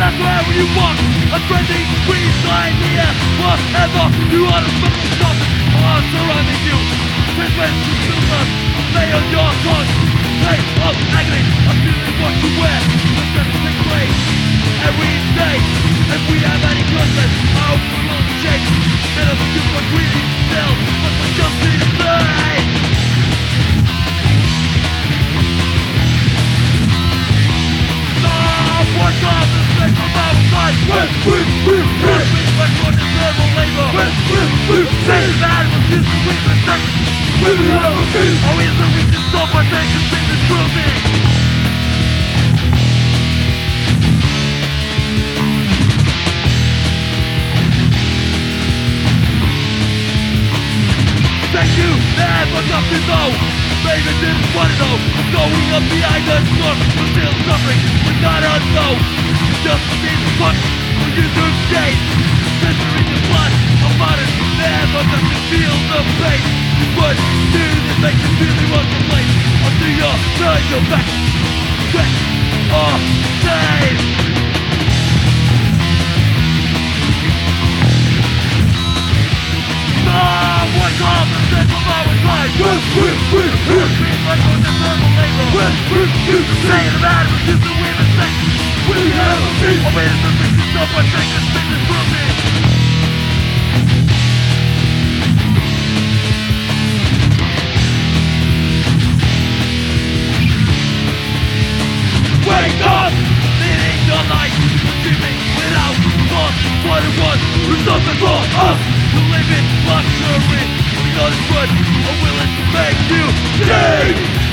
that's wherever you walk. A friendly breeze lying near. Whatever you are, the smoking shots are surrounding you. Christmas, Christmas, lay on your tongue. Place of agony, I'm feeling what you wear. The stress takes place every day. If we have any contact, I hope we will change. Instead of you for greedy still, but we just need to play. What's up, the strength of our side? Respect for the verbal labor. Say that was just a weak mistake. Always a weak to stop our take and see the truth in. Thank you, that was up to know. Maybe didn't want to know. Going up behind the storm, but still suffering. We gotta know. Just need to punch for you to shade. Censoring the blood of modern. Never got to feel the pain. But dude, it makes you really want to play. Until you're turn your back. Back or save. What's up the strength of our side? Respect for the verbal labor. Say the matter, but just a weak mistake. Always a weak to stop our take and see the truth in. Wake up! Leading your life, achieving without thought. What it was, there's nothing for us to live in luxury. We know it's good, are willing to make you change.